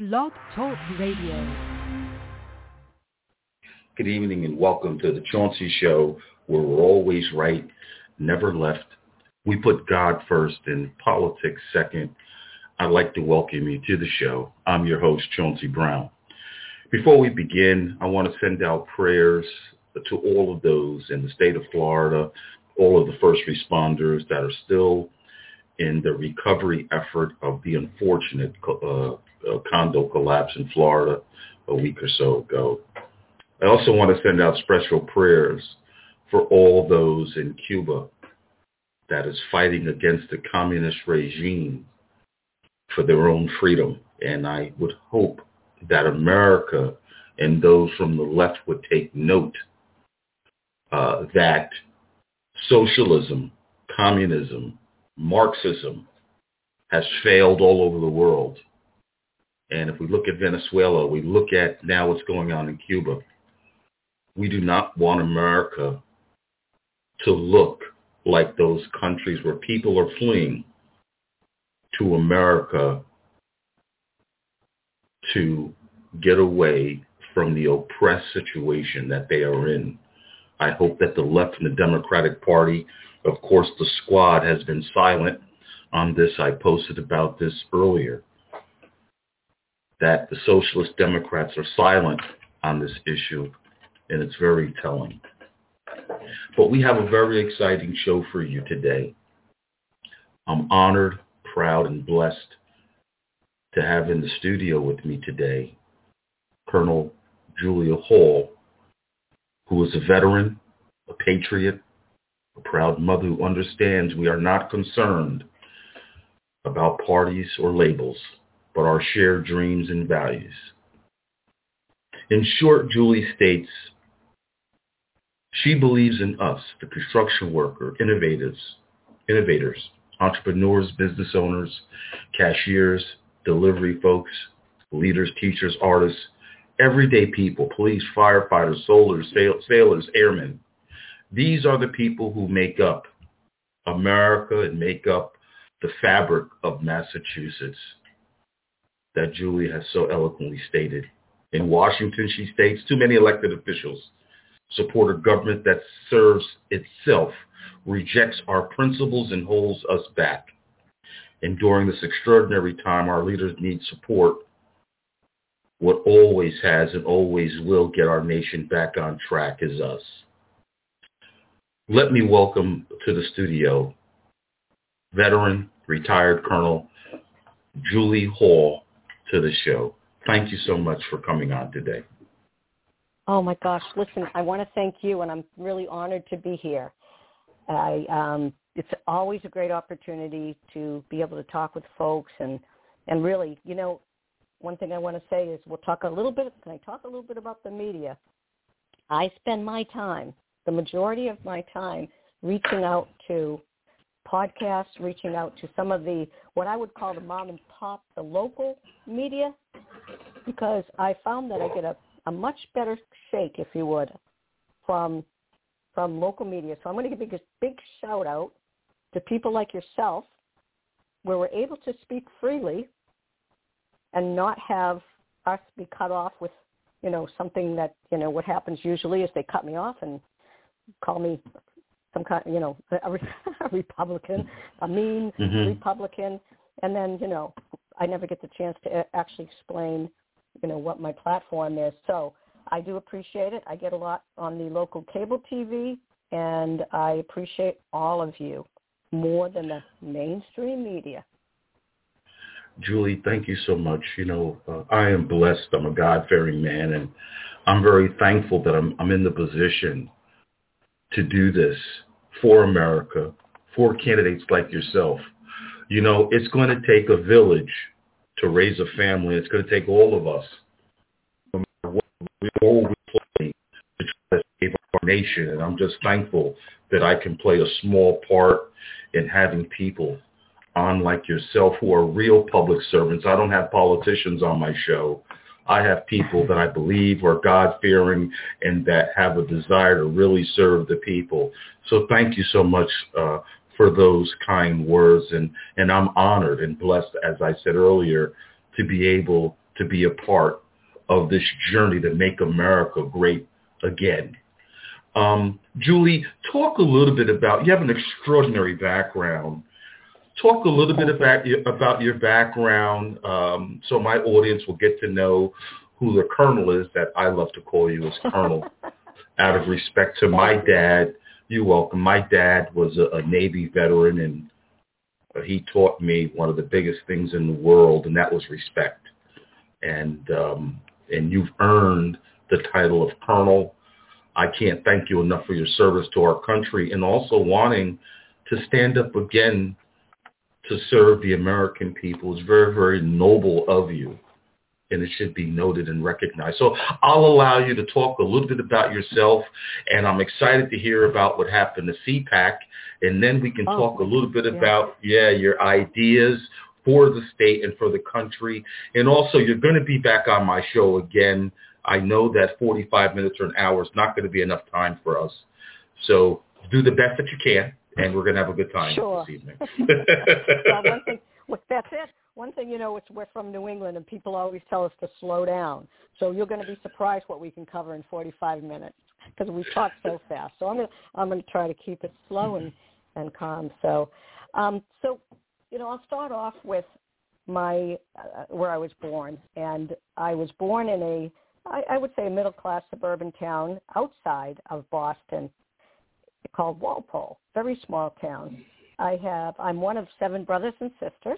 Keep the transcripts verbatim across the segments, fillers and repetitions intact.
Blog Talk Radio. Good evening and welcome to the Chauncey Show, where we're always right, never left. We put God first and politics second. I'd like to welcome you to the show. I'm your host, Chauncey Brown. Before we begin, I want to send out prayers to all of those in the state of Florida, all of the first responders that are still in the recovery effort of the unfortunate uh, uh, condo collapse in Florida a week or so ago. I also want to send out special prayers for all those in Cuba that is fighting against the communist regime for their own freedom. And I would hope that America and those from the left would take note uh, that socialism, communism, Marxism has failed all over the world. And if we look at Venezuela, we look at now what's going on in Cuba. We do not want America to look like those countries where people are fleeing to America to get away from the oppressed situation that they are in. I hope that the left and the Democratic Party, of course, the squad has been silent on this. I posted about this earlier, that the Socialist Democrats are silent on this issue, and it's very telling. But we have a very exciting show for you today. I'm honored, proud, and blessed to have in the studio with me today Colonel Julia Hall, who is a veteran, a patriot, a proud mother who understands we are not concerned about parties or labels, but our shared dreams and values. In short, Julie states, she believes in us, the construction worker, innovators, innovators, entrepreneurs, business owners, cashiers, delivery folks, leaders, teachers, artists, everyday people, police, firefighters, soldiers, sailors, airmen. These are the people who make up America and make up the fabric of Massachusetts that Julie has so eloquently stated. In Washington, she states, too many elected officials support a government that serves itself, rejects our principles, and holds us back. And during this extraordinary time, our leaders need support. What always has and always will get our nation back on track is us. Let me welcome to the studio veteran, retired Colonel Julie Hall to the show. Thank you so much for coming on today. Oh, my gosh. Listen, I want to thank you, and I'm really honored to be here. I, um, it's always a great opportunity to be able to talk with folks, and, and really, you know, one thing I want to say is we'll talk a little bit, can I talk a little bit about the media? I spend my time, the majority of my time, reaching out to podcasts, reaching out to some of the, what I would call the mom and pop, the local media, because I found that I get a, a much better shake, if you would, from from local media. So I'm going to give a big shout out to people like yourself, where we're able to speak freely and not have us be cut off with, you know, something that, you know, what happens usually is they cut me off and call me some kind, you know, a, a Republican, a mean mm-hmm. Republican, and then, you know, I never get the chance to actually explain, you know, what my platform is. So I do appreciate it. I get a lot on the local cable T V, and I appreciate all of you more than the mainstream media. Julie, thank you so much. You know, uh, I am blessed. I'm a God-fearing man, and I'm very thankful that I'm, I'm in the position to do this for America, for candidates like yourself. You know, it's going to take a village to raise a family. It's going to take all of us, no matter what role we play, to try to save our nation. And I'm just thankful that I can play a small part in having people on like yourself who are real public servants. I don't have politicians on my show. I have people that I believe are God-fearing and that have a desire to really serve the people. So thank you so much uh, for those kind words. And, and I'm honored and blessed, as I said earlier, to be able to be a part of this journey to make America great again. Um, Julie, talk a little bit about, you have an extraordinary background. Talk a little bit about your, about your background um, so my audience will get to know who the Colonel is that I love to call you as Colonel out of respect to my dad. You're welcome. My dad was a, a Navy veteran, and he taught me one of the biggest things in the world, and that was respect. And um, and you've earned the title of Colonel. I can't thank you enough for your service to our country and also wanting to stand up again to serve the American people. Is very, very noble of you, and it should be noted and recognized. So I'll allow you to talk a little bit about yourself, and I'm excited to hear about what happened to C PAC, and then we can oh, talk a little bit yeah. about, yeah, your ideas for the state and for the country. And also, you're going to be back on my show again. I know that forty-five minutes or an hour is not going to be enough time for us. So do the best that you can, and we're going to have a good time sure. this evening. Well, one thing, well, that's it. One thing, you know, it's we're from New England, and people always tell us to slow down. So you're going to be surprised what we can cover in forty-five minutes because we talk so fast. So I'm going to I'm going to try to keep it slow and, and calm. So, um, so you know, I'll start off with my uh, where I was born, and I was born in a I, I would say a middle-class suburban town outside of Boston called Walpole, very small town. I have, I'm one of seven brothers and sisters,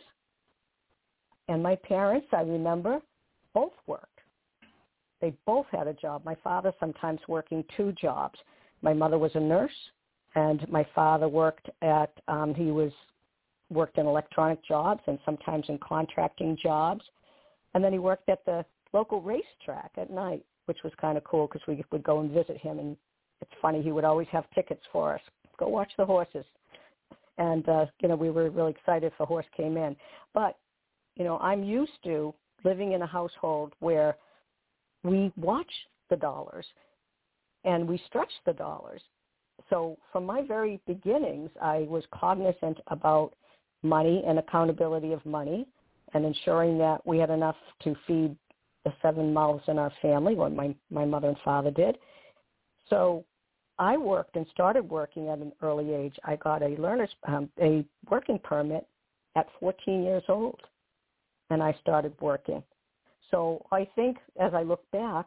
and my parents, I remember, both worked. They both had a job. My father sometimes working two jobs. My mother was a nurse, and my father worked at, um, he was worked in electronic jobs and sometimes in contracting jobs, and then he worked at the local racetrack at night, which was kind of cool because we would go and visit him, and it's funny, he would always have tickets for us. Go watch the horses. And, uh, you know, we were really excited if a horse came in. But, you know, I'm used to living in a household where we watch the dollars and we stretch the dollars. So from my very beginnings, I was cognizant about money and accountability of money and ensuring that we had enough to feed the seven mouths in our family, what my, my mother and father did. So I worked and started working at an early age. I got a learner's, um, a working permit at fourteen years old, and I started working. So I think as I look back,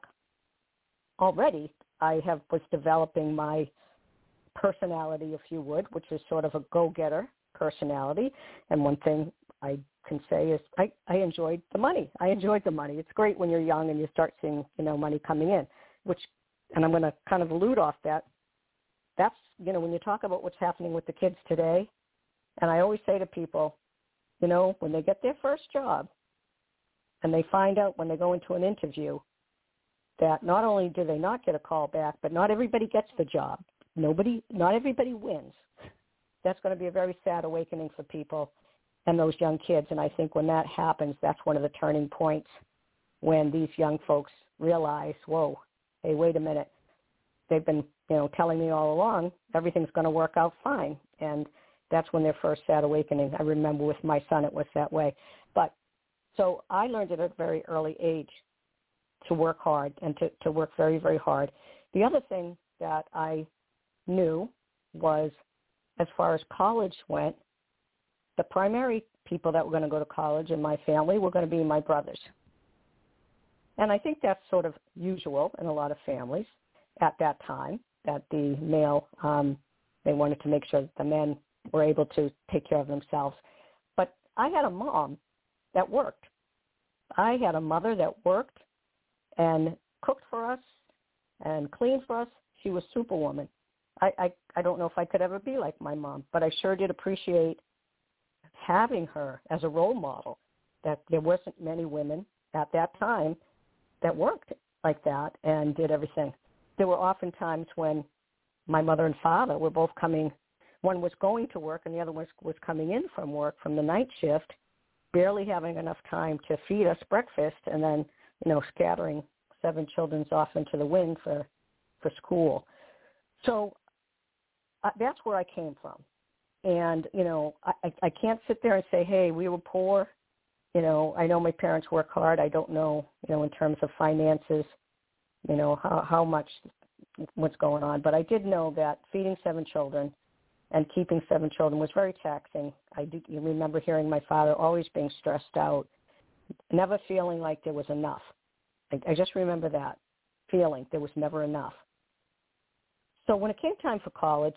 already I have was developing my personality, if you would, which is sort of a go-getter personality. And one thing I can say is I, I enjoyed the money. I enjoyed the money. It's great when you're young and you start seeing, you know, money coming in, which, and I'm going to kind of allude off that. That's, you know, when you talk about what's happening with the kids today, and I always say to people, you know, when they get their first job and they find out when they go into an interview that not only do they not get a call back, but not everybody gets the job. Nobody, not everybody wins. That's going to be a very sad awakening for people and those young kids. And I think when that happens, that's one of the turning points when these young folks realize, whoa, hey, wait a minute. They've been, you know, telling me all along everything's going to work out fine. And that's when their first sad awakening. I remember with my son it was that way. But so I learned at a very early age to work hard and to, to work very, very hard. The other thing that I knew was as far as college went, the primary people that were going to go to college in my family were going to be my brothers. And I think that's sort of usual in a lot of families at that time, that the male, um, they wanted to make sure that the men were able to take care of themselves. But I had a mom that worked. I had a mother that worked and cooked for us and cleaned for us. She was superwoman. I, I, I don't know if I could ever be like my mom, but I sure did appreciate having her as a role model, that there wasn't many women at that time that worked like that and did everything. There were often times when my mother and father were both coming, one was going to work and the other was, was coming in from work from the night shift, barely having enough time to feed us breakfast and then, you know, scattering seven children off into the wind for, for school. So uh, that's where I came from. And, you know, I, I can't sit there and say, hey, we were poor. you know, I know my parents work hard. I don't know, you know, in terms of finances, you know, how, how much, what's going on. But I did know that feeding seven children and keeping seven children was very taxing. I do you remember hearing my father always being stressed out, never feeling like there was enough. I, I just remember that feeling there was never enough. So when it came time for college,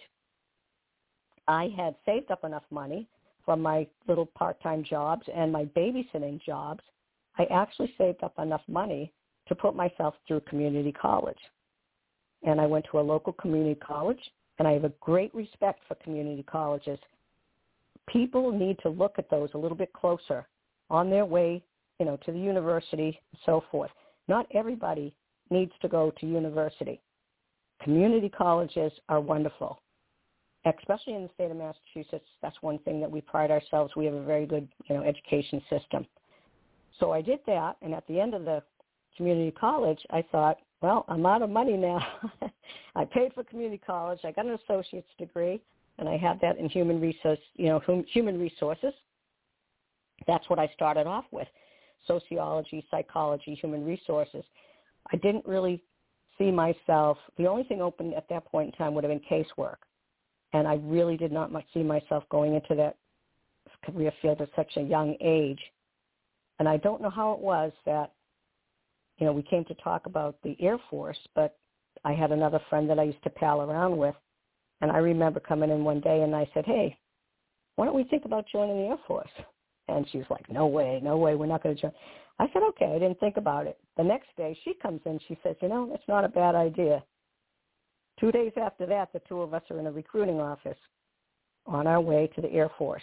I had saved up enough money from my little part-time jobs and my babysitting jobs. I actually saved up enough money to put myself through community college. And I went to a local community college, and I have a great respect for community colleges. People need to look at those a little bit closer on their way, you know, to the university and so forth. Not everybody needs to go to university. Community colleges are wonderful, especially in the state of Massachusetts. That's one thing that we pride ourselves. We have a very good, you know, education system. So I did that, and at the end of the community college, I thought, well, I'm out of money now. I paid for community college. I got an associate's degree, and I had that in human resource, you know, human resources. That's what I started off with: sociology, psychology, human resources. I didn't really see myself. The only thing open at that point in time would have been casework, and I really did not much see myself going into that career field at such a young age. And I don't know how it was that, you know, we came to talk about the Air Force, but I had another friend that I used to pal around with, and I remember coming in one day and I said, hey, why don't we think about joining the Air Force? And she was like, no way, no way, we're not going to join. I said, okay, I didn't think about it. The next day she comes in, she says, you know, that's not a bad idea. Two days after that, the two of us are in a recruiting office on our way to the Air Force.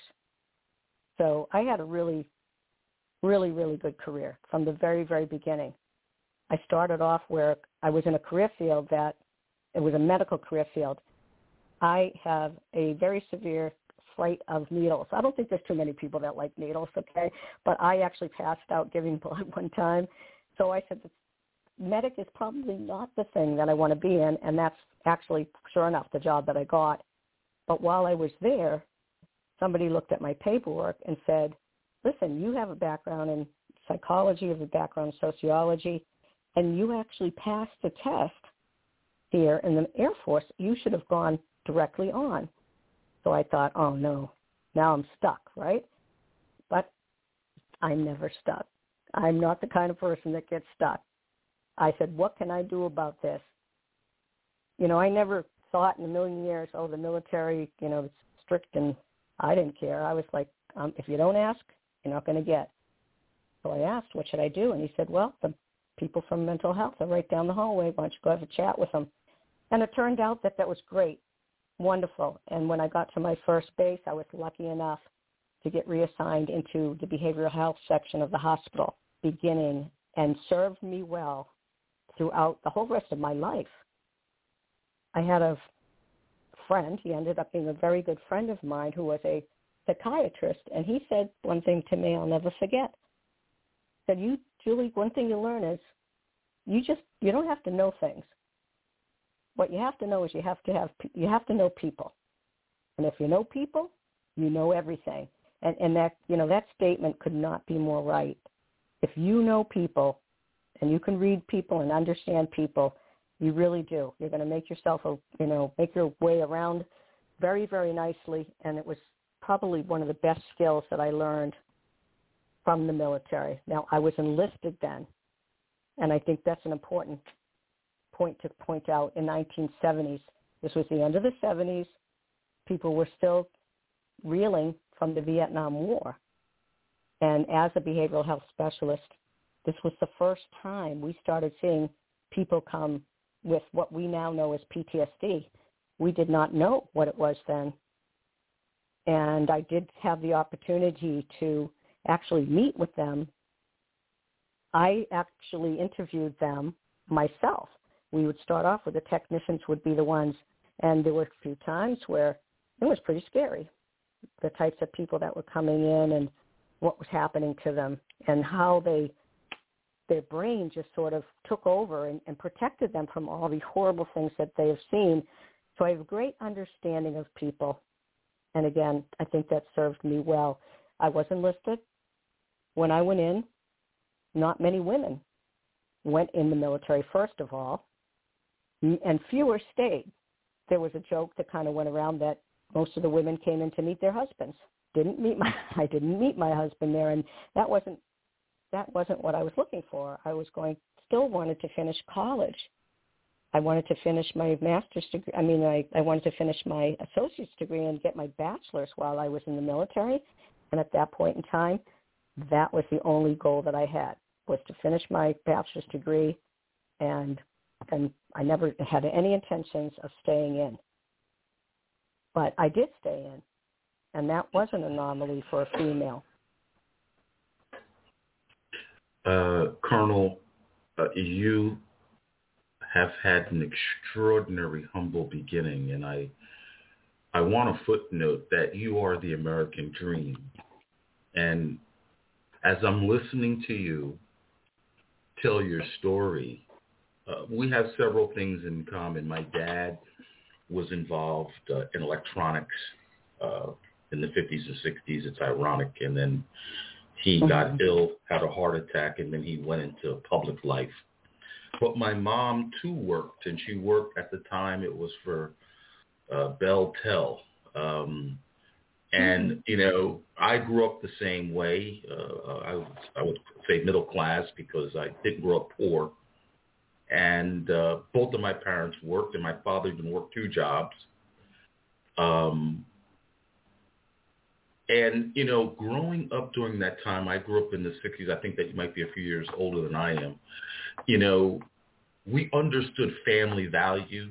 So I had a really, really, really good career from the very, very beginning. I started off where I was in a career field that it was a medical career field. I have a very severe fright of needles. I don't think there's too many people that like needles, okay? But I actually passed out giving blood one time. So I said, medic is probably not the thing that I want to be in, and that's actually, sure enough, the job that I got. But while I was there, somebody looked at my paperwork and said, listen, you have a background in psychology, you have a background in sociology, and you actually passed the test here in the Air Force. You should have gone directly on. So I thought, oh, no, now I'm stuck, right? But I'm never stuck. I'm not the kind of person that gets stuck. I said, what can I do about this? You know, I never thought in a million years, oh, the military, you know, it's strict, and I didn't care. I was like, um, if you don't ask, you're not going to get. So I asked, what should I do? And he said, well, the people from mental health are right down the hallway. Why don't you go have a chat with them? And it turned out that that was great, wonderful. And when I got to my first base, I was lucky enough to get reassigned into the behavioral health section of the hospital, beginning, and served me well throughout the whole rest of my life. I had a friend, he ended up being a very good friend of mine, who was a psychiatrist, and he said one thing to me I'll never forget. He said, you, Julie, one thing you learn is you just, you don't have to know things. What you have to know is you have to have, you have to know people. And if you know people, you know everything. And, and that, you know, that statement could not be more right. If you know people and you can read people and understand people, you really do. You're going to make yourself, a, you know, make your way around very, very nicely. And it was probably one of the best skills that I learned from the military. Now, I was enlisted then, and I think that's an important point to point out. In nineteen seventies, this was the end of the seventies. People were still reeling from the Vietnam War. And as a behavioral health specialist, this was the first time we started seeing people come with what we now know as P T S D. We did not know what it was then. And I did have the opportunity to actually meet with them. I actually interviewed them myself. We would start off with the technicians would be the ones, and there were a few times where it was pretty scary, the types of people that were coming in and what was happening to them and how they their brain just sort of took over and, and protected them from all the horrible things that they have seen. So I have a great understanding of people. And again, I think that served me well. I was enlisted. when I went in, not many women went in the military, first of all, and fewer stayed. There was a joke that kind of went around that most of the women came in to meet their husbands. Didn't meet my, I didn't meet my husband there, and that wasn't, that wasn't what I was looking for. I was going, still wanted to finish college. I wanted to finish my master's degree. I mean, I, I wanted to finish my associate's degree and get my bachelor's while I was in the military. And at that point in time, that was the only goal that I had, was to finish my bachelor's degree. And and I never had any intentions of staying in. But I did stay in, and that was an anomaly for a female. Uh, Colonel, uh, you have had an extraordinary humble beginning, and I I want to footnote that you are the American dream. And as I'm listening to you tell your story, uh, we have several things in common. My dad was involved uh, in electronics uh, in the fifties and sixties. It's ironic. And then he mm-hmm. got ill, had a heart attack, and then he went into public life. But my mom, too, worked, and she worked at the time. It was for uh, Bell-Tel. Um, and, mm-hmm. you know, I grew up the same way. Uh, I, would, I would say middle class because I didn't grow up poor. And uh, both of my parents worked, and my father even worked two jobs. Um, and, you know, growing up during that time, I grew up in the sixties. I think that you might be a few years older than I am. You know, we understood family value.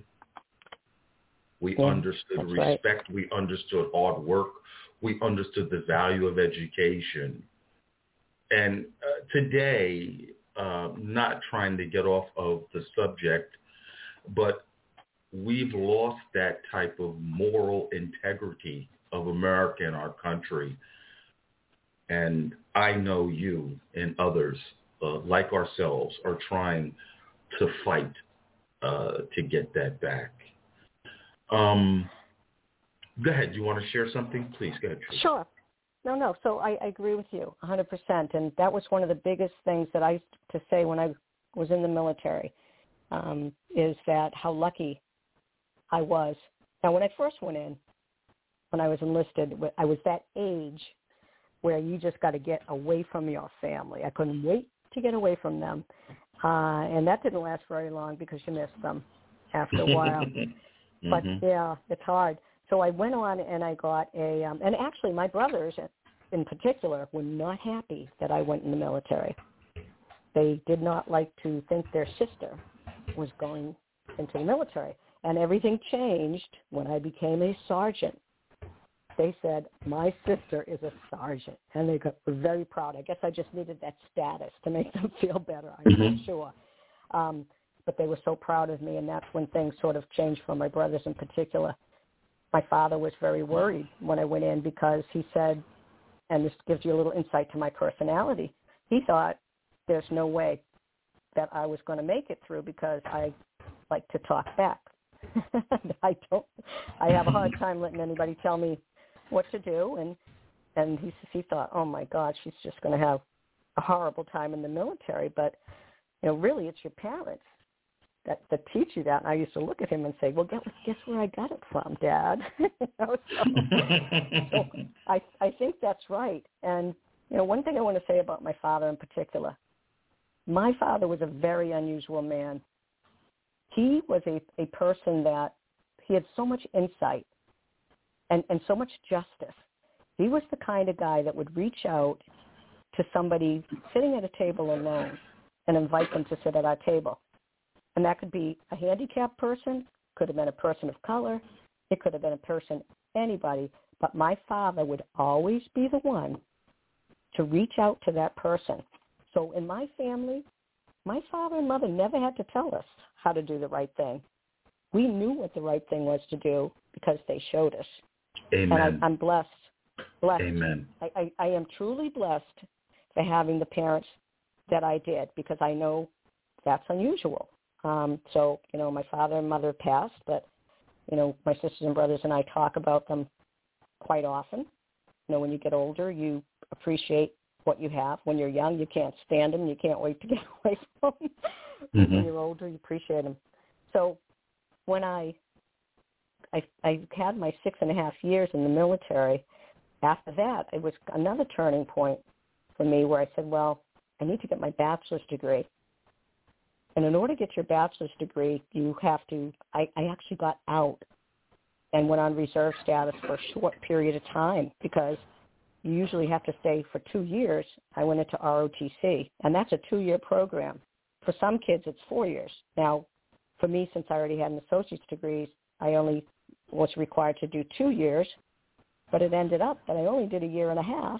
We yeah, understood respect. Right. We understood hard work. We understood the value of education. And uh, today, uh, not trying to get off of the subject, but we've lost that type of moral integrity of America and our country. And I know you and others, uh, like ourselves, are trying to fight uh, to get that back. Um, go ahead. You want to share something? Please, go ahead. Tracy. Sure. No, no. So I, I agree with you one hundred percent. And that was one of the biggest things that I used to say when I was in the military, um, is that how lucky I was. Now, when I first went in, when I was enlisted, I was that age where you just got to get away from your family. I couldn't wait to get away from them. Uh, and that didn't last very long because you miss them after a while. mm-hmm. But, yeah, it's hard. So I went on and I got a um, – and actually my brothers in particular were not happy that I went in the military. They did not like to think their sister was going into the military. And everything changed when I became a sergeant. They said, my sister is a sergeant. And they got, were very proud. I guess I just needed that status to make them feel better, I'm mm-hmm. not sure. Um, but they were so proud of me, and that's when things sort of changed for my brothers in particular. My father was very worried when I went in because he said, and this gives you a little insight to my personality, he thought there's no way that I was going to make it through because I like to talk back. I don't. I have a hard time letting anybody tell me what to do, and and he he thought, oh my God, she's just going to have a horrible time in the military. But you know, really, it's your parents that that teach you that. And I used to look at him and say, well, guess, guess where I got it from, Dad? you know, so, so I I think that's right. And you know, one thing I want to say about my father in particular, my father was a very unusual man. He was a, a person that he had so much insight and, and so much justice. He was the kind of guy that would reach out to somebody sitting at a table alone and invite them to sit at our table. And that could be a handicapped person, could have been a person of color, it could have been a person, anybody. But my father would always be the one to reach out to that person. So in my family, my father and mother never had to tell us how to do the right thing. We knew what the right thing was to do because they showed us. Amen. And I, I'm blessed. Blessed. Amen. I, I, I am truly blessed for having the parents that I did because I know that's unusual. Um, so, you know, my father and mother passed, but, you know, my sisters and brothers and I talk about them quite often. You know, when you get older, you appreciate what you have. When you're young, you can't stand them. You can't wait to get away from them. Mm-hmm. When you're older, you appreciate them. So when I, I I had my six and a half years in the military, after that, it was another turning point for me where I said, well, I need to get my bachelor's degree. And in order to get your bachelor's degree, you have to, I, I actually got out and went on reserve status for a short period of time because you usually have to stay for two years. I went into R O T C, and that's a two-year program. For some kids, it's four years. Now, for me, since I already had an associate's degree, I only was required to do two years, but it ended up that I only did a year and a half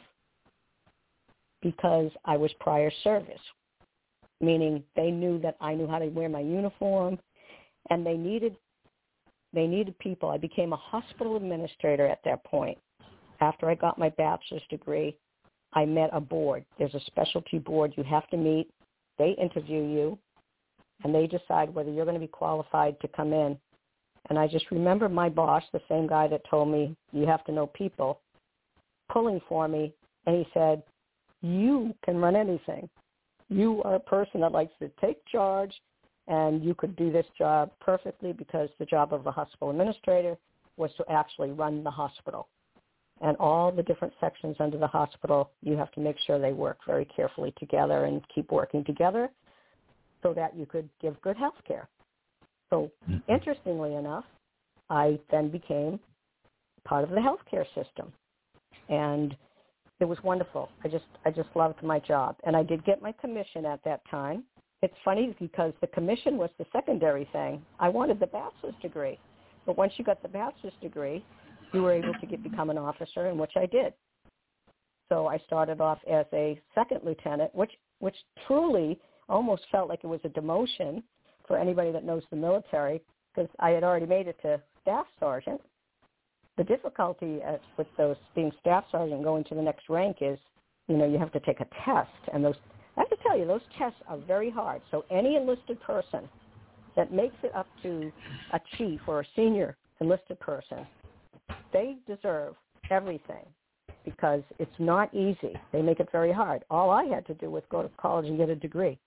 because I was prior service, meaning they knew that I knew how to wear my uniform, and they needed they needed people. I became a hospital administrator at that point. After I got my bachelor's degree, I met a board. There's a specialty board you have to meet. They interview you, and they decide whether you're going to be qualified to come in. And I just remember my boss, the same guy that told me, you have to know people, pulling for me, and he said, you can run anything. You are a person that likes to take charge, and you could do this job perfectly because the job of a hospital administrator was to actually run the hospital. And all the different sections under the hospital, you have to make sure they work very carefully together and keep working together so that you could give good health care. So interestingly enough, I then became part of the healthcare system. And it was wonderful. I just I just loved my job. And I did get my commission at that time. It's funny because the commission was the secondary thing. I wanted the bachelor's degree. But once you got the bachelor's degree, you were able to get, become an officer, and which I did. So I started off as a second lieutenant, which which truly almost felt like it was a demotion for anybody that knows the military, because I had already made it to staff sergeant. The difficulty at, with those being staff sergeant going to the next rank is, you know, you have to take a test, and those I have to tell you, those tests are very hard. So any enlisted person that makes it up to a chief or a senior enlisted person, they deserve everything because it's not easy. They make it very hard. All I had to do was go to college and get a degree.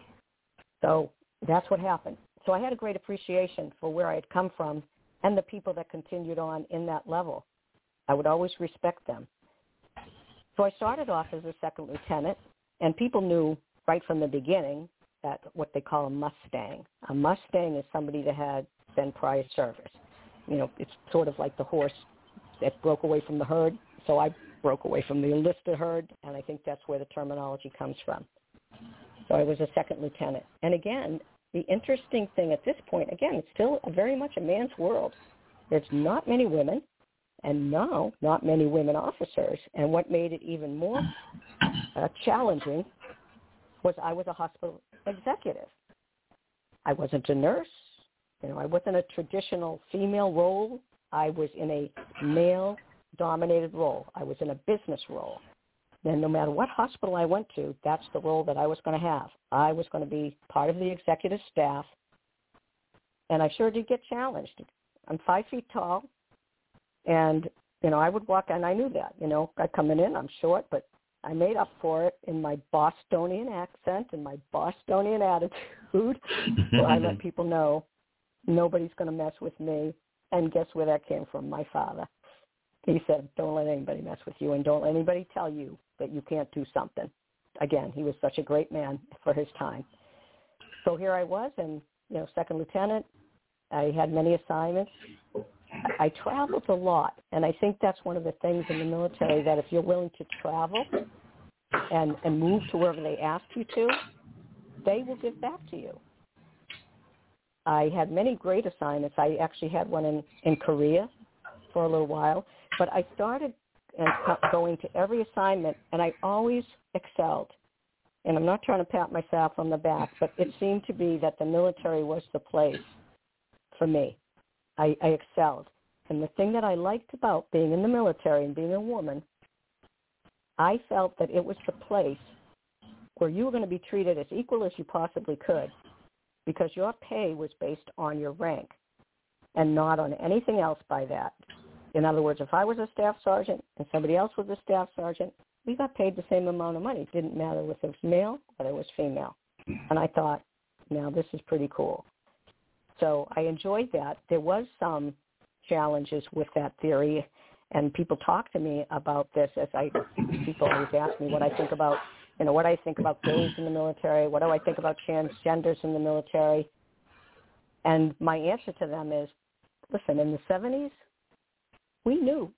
So that's what happened. So I had a great appreciation for where I had come from and the people that continued on in that level. I would always respect them. So I started off as a second lieutenant, and people knew right from the beginning that what they call a Mustang. A Mustang is somebody that had been prior service. You know, it's sort of like the horse that broke away from the herd. So I broke away from the enlisted herd, and I think that's where the terminology comes from. So I was a second lieutenant. And again, the interesting thing at this point, again, it's still a very much a man's world. There's not many women, and now not many women officers. And what made it even more uh, challenging was I was a hospital executive. I wasn't a nurse. You know, I wasn't a traditional female role. I was in a male-dominated role. I was in a business role. And no matter what hospital I went to, that's the role that I was going to have. I was going to be part of the executive staff, and I sure did get challenged. I'm five feet tall, and, you know, I would walk, and I knew that. You know, I coming in, I'm short, but I made up for it in my Bostonian accent and my Bostonian attitude, where I let people know nobody's going to mess with me. And guess where that came from? My father. He said, don't let anybody mess with you, and don't let anybody tell you that you can't do something. Again, he was such a great man for his time. So here I was, and, you know, second lieutenant. I had many assignments. I traveled a lot, and I think that's one of the things in the military, that if you're willing to travel and, and move to wherever they ask you to, they will give back to you. I had many great assignments. I actually had one in, in Korea for a little while, but I started and going to every assignment, and I always excelled. And I'm not trying to pat myself on the back, but it seemed to be that the military was the place for me. I, I excelled. And the thing that I liked about being in the military and being a woman, I felt that it was the place where you were going to be treated as equal as you possibly could, because your pay was based on your rank and not on anything else by that. In other words, if I was a staff sergeant and somebody else was a staff sergeant, we got paid the same amount of money. It didn't matter if it was male or it was female. And I thought, now this is pretty cool. So I enjoyed that. There was some challenges with that theory, and people talk to me about this as I, people always ask me what I think about, you know, what I think about gays in the military, what do I think about transgenders in the military. And my answer to them is, listen, in the seventies, we knew.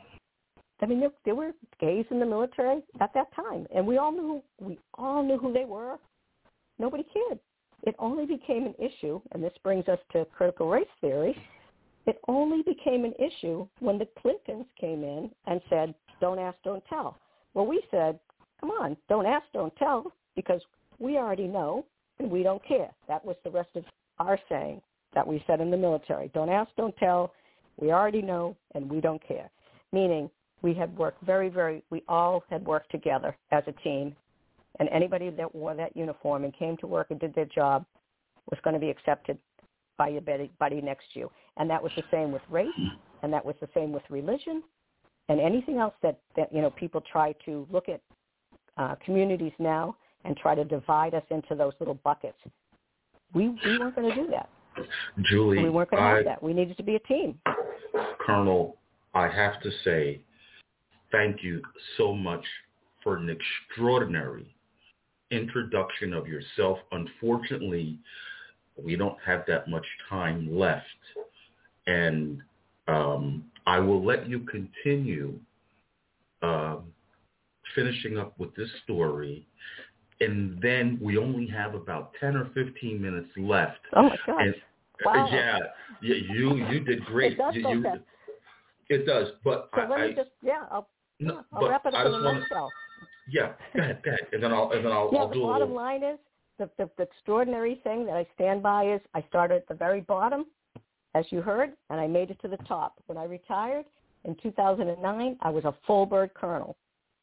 I mean, there, there were gays in the military at that time, and we all knew we all knew who they were. Nobody cared. It only became an issue, and this brings us to critical race theory. It only became an issue when the Clintons came in and said, don't ask, don't tell. Well, we said, come on, don't ask, don't tell, because we already know and we don't care. That was the rest of our saying that we said in the military. Don't ask, don't tell. We already know and we don't care. Meaning we had worked very, very, we all had worked together as a team, and anybody that wore that uniform and came to work and did their job was going to be accepted by your buddy, buddy next to you. And that was the same with race, and that was the same with religion, and anything else that, that you know, people try to look at uh, communities now and try to divide us into those little buckets. We, we weren't going to do that. Julie, we weren't going to have I, that. We needed to be a team. Colonel, I have to say thank you so much for an extraordinary introduction of yourself. Unfortunately, we don't have that much time left, and um, I will let you continue uh, finishing up with this story, and then we only have about ten or fifteen minutes left. Oh, my gosh. And, wow. Yeah, you you did great. It does you, go you, fast. It does, but So I, let me I, just, yeah, I'll, no, yeah, I'll but wrap it I up in just a wanna, nutshell. Yeah, go ahead, go ahead, and then I'll and then I'll, Yeah, I'll the do a bottom little. line is, the, the, the extraordinary thing that I stand by is I started at the very bottom, as you heard, and I made it to the top. When I retired in two thousand nine, I was a full bird colonel.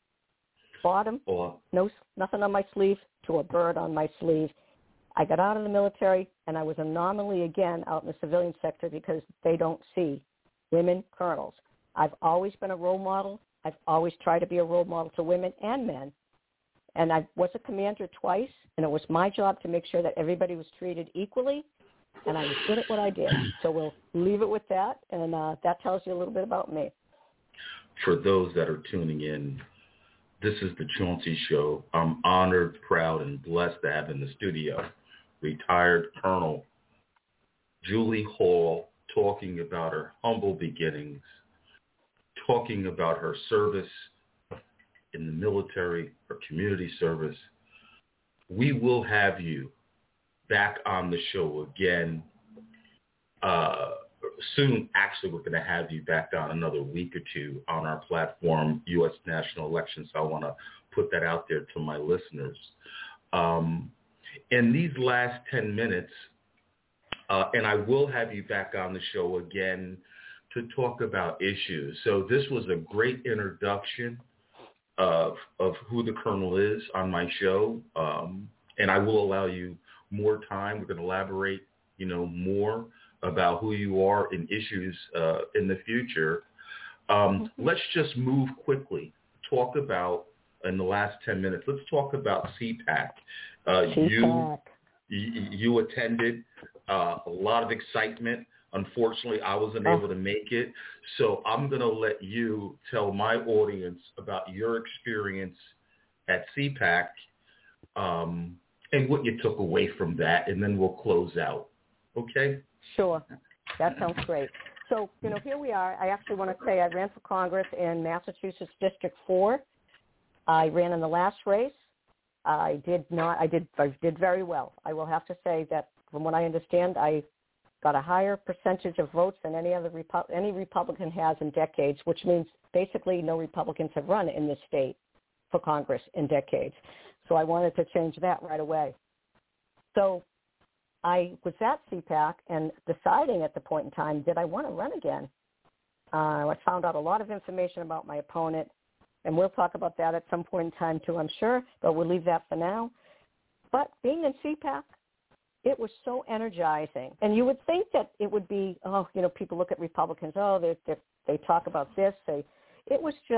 Bottom, Oh, no, nothing on my sleeve, to a bird on my sleeve. I got out of the military, and I was an anomaly again out in the civilian sector because they don't see women colonels. I've always been a role model. I've always tried to be a role model to women and men. And I was a commander twice, and it was my job to make sure that everybody was treated equally, and I was good at what I did. So we'll leave it with that, and uh, that tells you a little bit about me. For those that are tuning in, this is the Chauncey Show. I'm honored, proud, and blessed to have in the studio retired Colonel Julie Hall talking about her humble beginnings, talking about her service in the military, her community service. We will have you back on the show again uh, soon. Actually, we're going to have you back on another week or two on our platform, U S National Elections. So I want to put that out there to my listeners. Um, in these last ten minutes, uh, and I will have you back on the show again to talk about issues. So this was a great introduction of of who the Colonel is on my show, um, and I will allow you more time. We're going to elaborate, you know, more about who you are and issues uh, in the future. Um, let's just move quickly. Talk about, in the last ten minutes, let's talk about C PAC. Uh, you, you you attended uh, a lot of excitement. Unfortunately, I wasn't able to make it. So I'm going to let you tell my audience about your experience at C PAC um, and what you took away from that, and then we'll close out. Okay? Sure. That sounds great. So, you know, here we are. I actually want to say I ran for Congress in Massachusetts District four. I ran in the last race. I did not, I did, I did very well. I will have to say that from what I understand, I got a higher percentage of votes than any other Repu- any Republican has in decades, which means basically no Republicans have run in this state for Congress in decades. So I wanted to change that right away. So I was at C PAC and deciding at the point in time, did I want to run again? Uh, I found out a lot of information about my opponent, and we'll talk about that at some point in time too, I'm sure, but we'll leave that for now. But being in C PAC, it was so energizing. And you would think that it would be, oh, you know, people look at Republicans, oh, they they they talk about this. They, it was just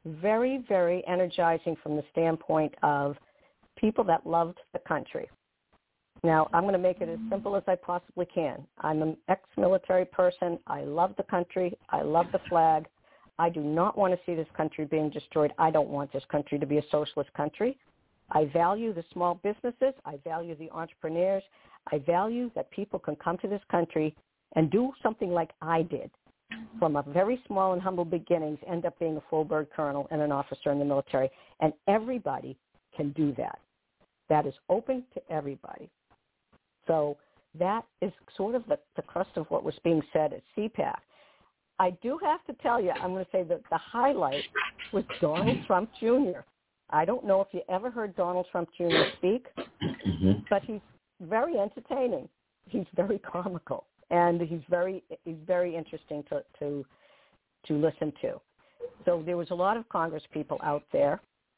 very, very energizing from the standpoint of people that loved the country. Now, I'm going to make it as simple as I possibly can. I'm an ex-military person. I love the country. I love the flag. I do not want to see this country being destroyed. I don't want this country to be a socialist country. I value the small businesses. I value the entrepreneurs. I value that people can come to this country and do something like I did. From a very small and humble beginnings, end up being a full bird colonel and an officer in the military. And everybody can do that. That is open to everybody. So that is sort of the, the crust of what was being said at C PAC. I do have to tell you, I'm going to say that the highlight was Donald Trump Junior I don't know if you ever heard Donald Trump Junior speak, mm-hmm. but he's very entertaining. He's very comical, and he's very he's very interesting to, to to listen to. So there was a lot of Congress people out there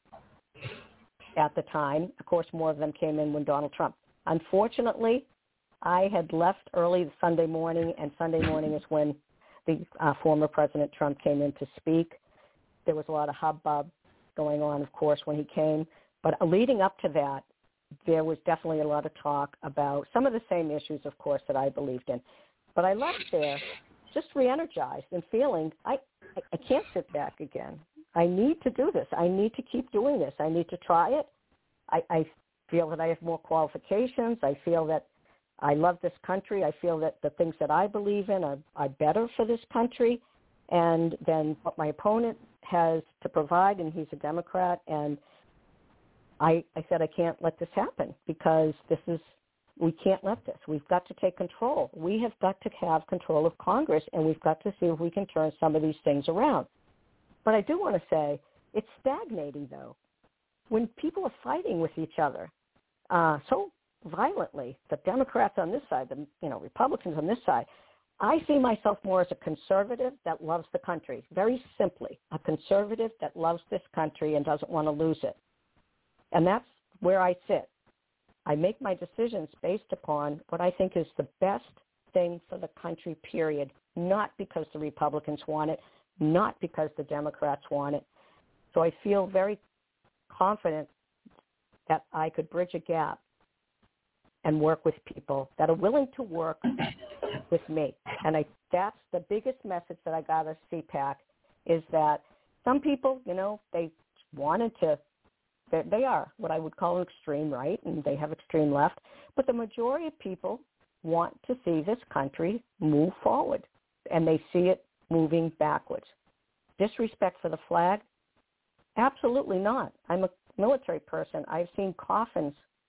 at the time. Of course, more of them came in when Donald Trump. Unfortunately, I had left early Sunday morning, and Sunday morning is when the uh, former President Trump came in to speak. There was a lot of hubbub going on, of course, when he came. But leading up to that, there was definitely a lot of talk about some of the same issues, of course, that I believed in. But I left there just re-energized and feeling I, I, I can't sit back again. I need to do this. I need to keep doing this. I need to try it. I, I feel that I have more qualifications. I feel that I love this country. I feel that the things that I believe in are, are better for this country and than what my opponent has to provide, and he's a Democrat. And I, I said I can't let this happen because this is, we can't let this. We've got to take control. We have got to have control of Congress, and we've got to see if we can turn some of these things around. But I do want to say it's stagnating, though. When people are fighting with each other uh, so violently, the Democrats on this side, the you know Republicans on this side, I see myself more as a conservative that loves the country. Very simply, a conservative that loves this country and doesn't want to lose it. And that's where I sit. I make my decisions based upon what I think is the best thing for the country, period, not because the Republicans want it, not because the Democrats want it. So I feel very confident that I could bridge a gap and work with people that are willing to work with me. And I, that's the biggest message that I got at C PAC is that some people, you know, they wanted to, they, they are what I would call extreme right, and they have extreme left. But the majority of people want to see this country move forward, and they see it moving backwards. Disrespect for the flag? Absolutely not. I'm a military person. I've seen coffins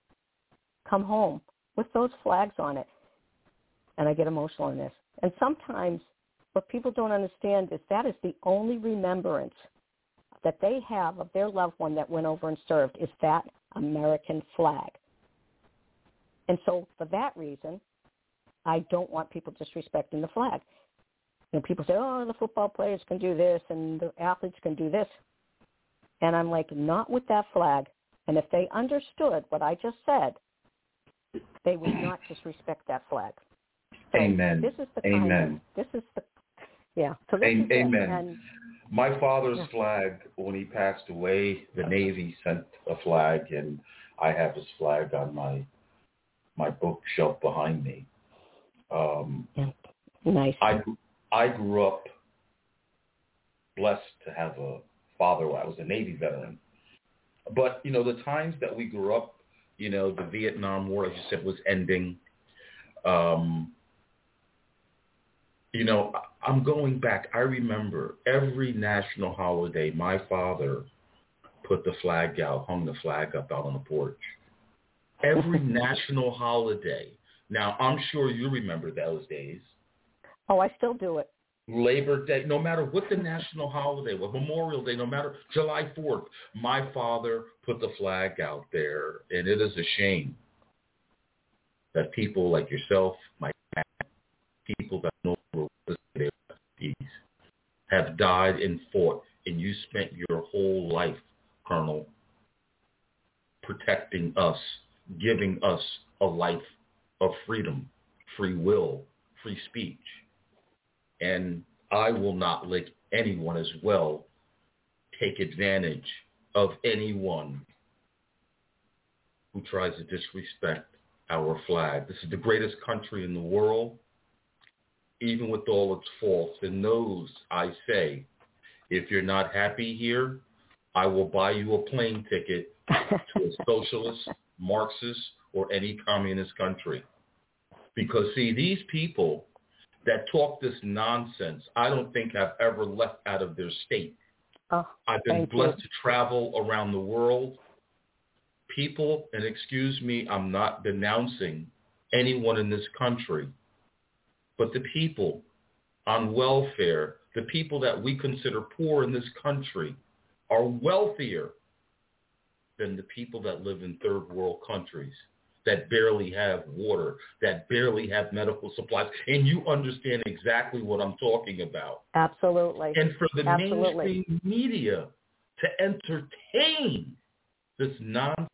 come home with those flags on it, and I get emotional in this. And sometimes what people don't understand is that is the only remembrance that they have of their loved one that went over and served is that American flag. And so for that reason, I don't want people disrespecting the flag. You know, people say, oh, the football players can do this and the athletes can do this. And I'm like, not with that flag. And if they understood what I just said, they would not disrespect that flag. So Amen. This is the Amen. kind of, this is the, yeah. So this A- is Amen. It. And, My father's yeah. flag, when he passed away, the Navy sent a flag, and I have his flag on my my bookshelf behind me. Um, yeah. Nice. I I grew up blessed to have a father. I was a Navy veteran. But, you know, the times that we grew up, you know, the Vietnam War, as you said, was ending. Um, you know, I'm going back. I remember every national holiday, my father put the flag out, hung the flag up out on the porch. Every national holiday. Now, I'm sure you remember those days. Oh, I still do it. Labor Day, no matter what the national holiday was, Memorial Day, no matter July fourth, my father put the flag out there, and it is a shame that people like yourself, my people that know these have died and fought, and you spent your whole life, Colonel, protecting us, giving us a life of freedom, free will, free speech. And I will not let anyone as well take advantage of anyone who tries to disrespect our flag. This is the greatest country in the world, even with all its faults. And those, I say, if you're not happy here, I will buy you a plane ticket to a socialist, Marxist, or any communist country. Because, see, these people that talk this nonsense, I don't think have ever left out of their state. Oh, I've been blessed you. to travel around the world. People, and excuse me, I'm not denouncing anyone in this country, but the people on welfare, the people that we consider poor in this country, are wealthier than the people that live in third world countries, that barely have water, that barely have medical supplies. And you understand exactly what I'm talking about. Absolutely. And for the Absolutely. mainstream media to entertain this nonsense,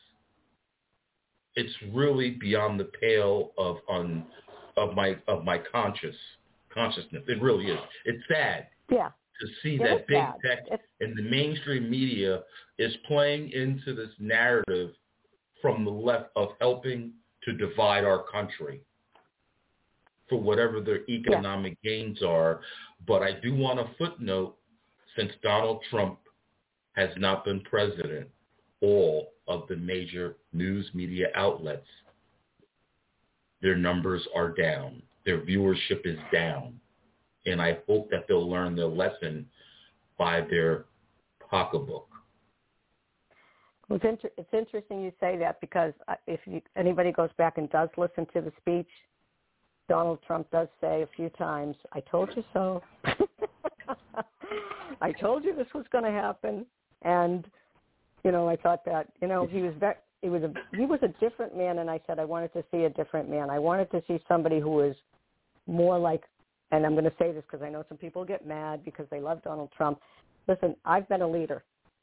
it's really beyond the pale of un, of my of my conscious consciousness. It really is. It's sad. Yeah. To see It that is big sad. tech It's... and the mainstream media is playing into this narrative from the left of helping to divide our country for whatever their economic yeah. gains are. But I do want to footnote, since Donald Trump has not been president, all of the major news media outlets, their numbers are down. Their viewership is down. And I hope that they'll learn their lesson by their pocketbook. Well, it's, inter- it's interesting you say that, because if you, anybody goes back and does listen to the speech, Donald Trump does say a few times, "I told you so." I told you this was going to happen. And, you know, I thought that, you know, he was very, he was a, he was a different man. And I said, I wanted to see a different man. I wanted to see somebody who was more like, and I'm going to say this because I know some people get mad because they love Donald Trump. Listen, I've been a leader.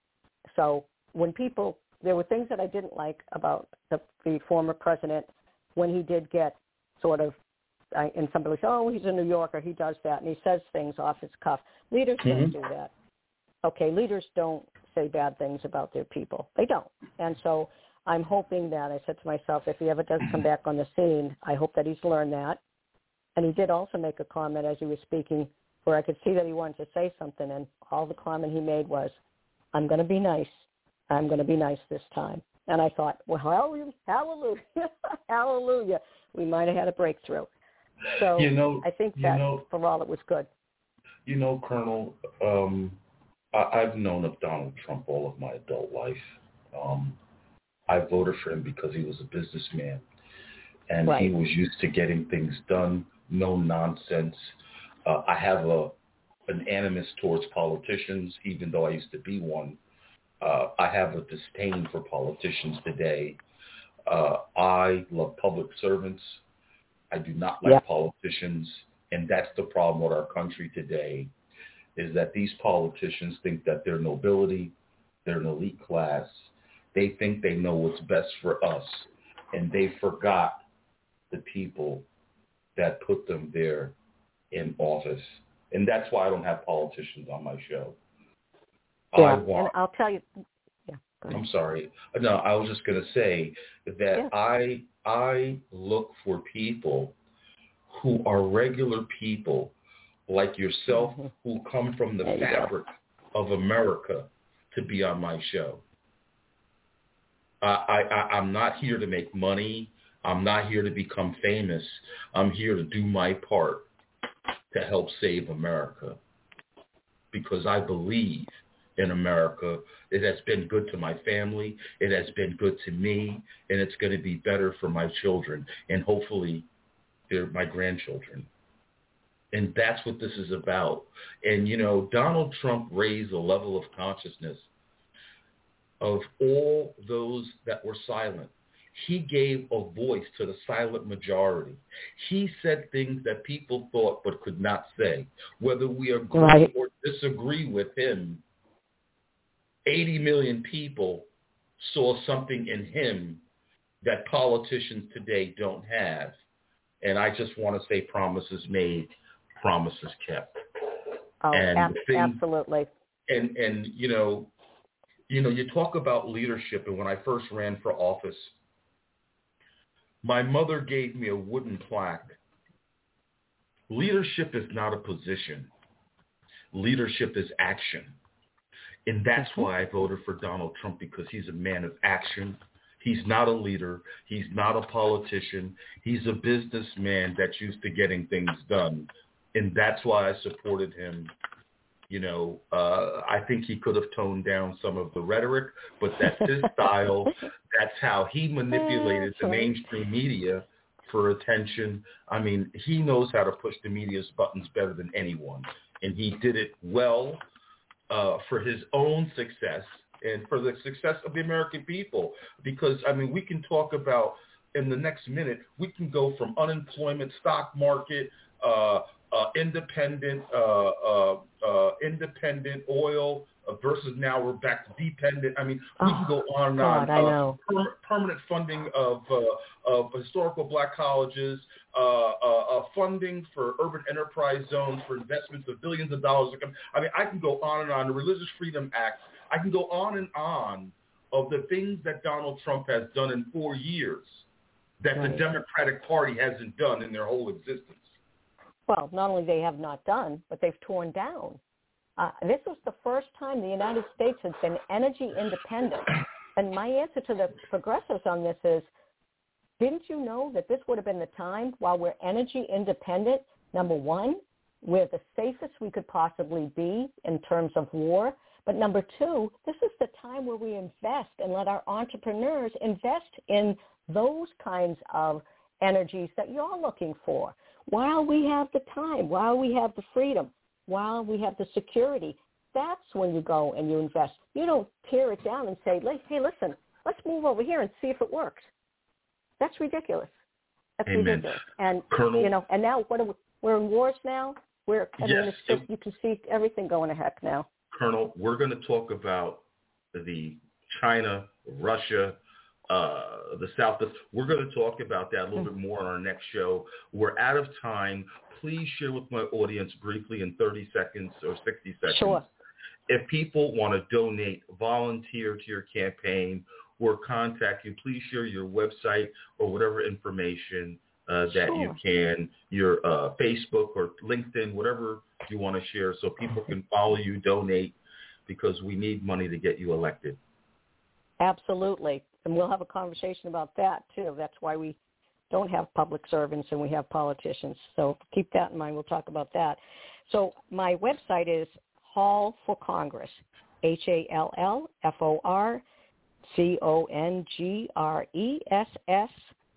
So when people, there were things that I didn't like about the, the former president when he did get sort of, I, and somebody says, oh, he's a New Yorker, he does that, and he says things off his cuff. Leaders mm-hmm. don't do that. Okay, leaders don't say bad things about their people. They don't. And so I'm hoping that, I said to myself, if he ever does come back on the scene, I hope that he's learned that. And he did also make a comment as he was speaking where I could see that he wanted to say something, and all the comment he made was, I'm going to be nice. I'm going to be nice this time. And I thought, well, hallelujah, hallelujah. We might have had a breakthrough. So you know, I think that, you know, for all, it was good. You know, Colonel, um, I, I've known of Donald Trump all of my adult life. Um, I voted for him because he was a businessman, and right. he was used to getting things done, no nonsense. Uh, I have a an animus towards politicians, even though I used to be one. Uh, I have a disdain for politicians today. Uh, I love public servants. I do not like yeah. politicians, and that's the problem with our country today, is that these politicians think that they're nobility, they're an elite class. They think they know what's best for us, and they forgot the people that put them there in office. And that's why I don't have politicians on my show. Yeah, I want, and I'll tell you. Yeah, I'm sorry. No, I was just going to say that yeah. I I look for people who are regular people like yourself, mm-hmm. who come from the fabric of America, to be on my show. I, I, I'm not here to make money. I'm not here to become famous. I'm here to do my part to help save America, because I believe in America. It has been good to my family. It has been good to me, and it's going to be better for my children, and hopefully they're my grandchildren. And that's what this is about. And, you know, Donald Trump raised a level of consciousness of all those that were silent. He gave a voice to the silent majority. He said things that people thought but could not say. Whether we agree right. or disagree with him, eighty million people saw something in him that politicians today don't have. And I just want to say promises made, promises kept. Oh, and ab- things, absolutely. And, and you know, you know, you talk about leadership, and when I first ran for office, my mother gave me a wooden plaque. Leadership is not a position. Leadership is action. And that's why I voted for Donald Trump, because he's a man of action. He's not a leader. He's not a politician. He's a businessman that's used to getting things done. And that's why I supported him. You know, uh, I think he could have toned down some of the rhetoric, but that's his style. That's how he manipulated the mainstream media for attention. I mean, he knows how to push the media's buttons better than anyone. And he did it well uh, for his own success and for the success of the American people. Because, I mean, we can talk about, in the next minute, we can go from unemployment, stock market, uh, uh, independent, uh, uh, uh, independent oil uh, versus now we're back to dependent. I mean, we can go on and God, on. I know. Uh, per- permanent funding of uh, of historical black colleges, uh, uh, uh, funding for urban enterprise zones for investments of billions of dollars. I mean, I can go on and on. The Religious Freedom Act. I can go on and on of the things that Donald Trump has done in four years that right. the Democratic Party hasn't done in their whole existence. Well, not only they have not done, but they've torn down. Uh, this was the first time the United States has been energy independent. And my answer to the progressives on this is, didn't you know that this would have been the time while we're energy independent? Number one, we're the safest we could possibly be in terms of war. But number two, this is the time where we invest and let our entrepreneurs invest in those kinds of energies that you're looking for. While we have the time, while we have the freedom, while we have the security, that's when you go and you invest. You don't tear it down and say, hey, listen, let's move over here and see if it works. That's ridiculous. That's Amen. ridiculous. And, Colonel, you know, and now what are we, we're in wars now. We're, I yes, mean, it's just, you can see everything going to heck now. Colonel, we're going to talk about the China, Russia, uh, the South. We're going to talk about that a little mm-hmm. bit more on our next show. We're out of time. Please share with my audience briefly in thirty seconds or sixty seconds. Sure. If people want to donate, volunteer to your campaign, or contact you, please share your website or whatever information uh, that sure. you can, your uh, Facebook or LinkedIn, whatever you want to share so people can follow you, donate, because we need money to get you elected. Absolutely. And we'll have a conversation about that, too. That's why we don't have public servants and we have politicians. So keep that in mind. We'll talk about that. So my website is Hall for Congress, H A L L F O R C O N G R E S S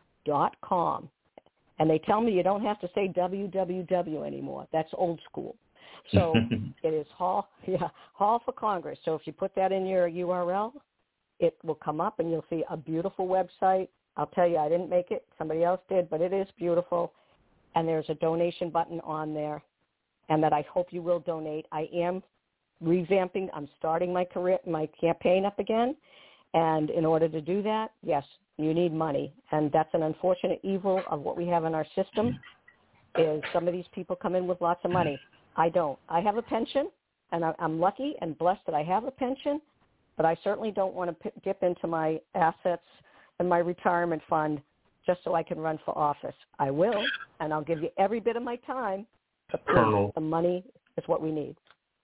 dot com. And they tell me you don't have to say W W W anymore. That's old school. So it is Hall, yeah, Hall for Congress. So if you put that in your U R L, it will come up and you'll see a beautiful website. I'll tell you, I didn't make it. Somebody else did, but it is beautiful. And there's a donation button on there, and that I hope you will donate. I am revamping. I'm starting my career, my campaign up again. And in order to do that, yes, you need money. And that's an unfortunate evil of what we have in our system is some of these people come in with lots of money. I don't. I have a pension, and I'm lucky and blessed that I have a pension, but I certainly don't want to p- dip into my assets and my retirement fund just so I can run for office. I will, and I'll give you every bit of my time, but Colonel, the money is what we need.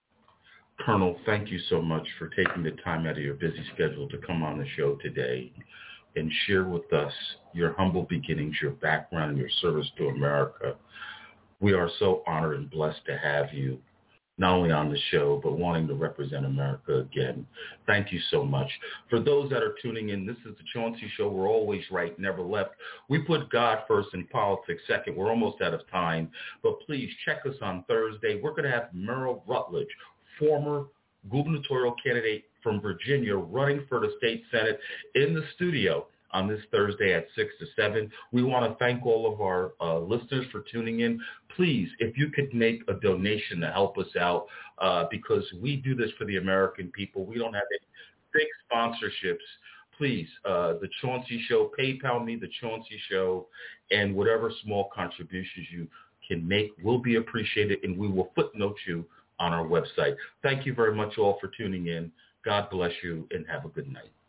Colonel, thank you so much for taking the time out of your busy schedule to come on the show today and share with us your humble beginnings, your background, and your service to America. We are so honored and blessed to have you, not only on the show, but wanting to represent America again. Thank you so much. For those that are tuning in, this is the Chauncey Show. We're always right, never left. We put God first and politics second. We're almost out of time, but please check us on Thursday. We're going to have Merrill Rutledge, former gubernatorial candidate from Virginia, running for the state Senate, in the studio on this Thursday at six to seven. We want to thank all of our uh, listeners for tuning in. Please, if you could make a donation to help us out, uh, because we do this for the American people. We don't have any big sponsorships. Please, uh, the Chauncey Show, PayPal me, the Chauncey Show, and whatever small contributions you can make will be appreciated, and we will footnote you on our website. Thank you very much all for tuning in. God bless you and have a good night.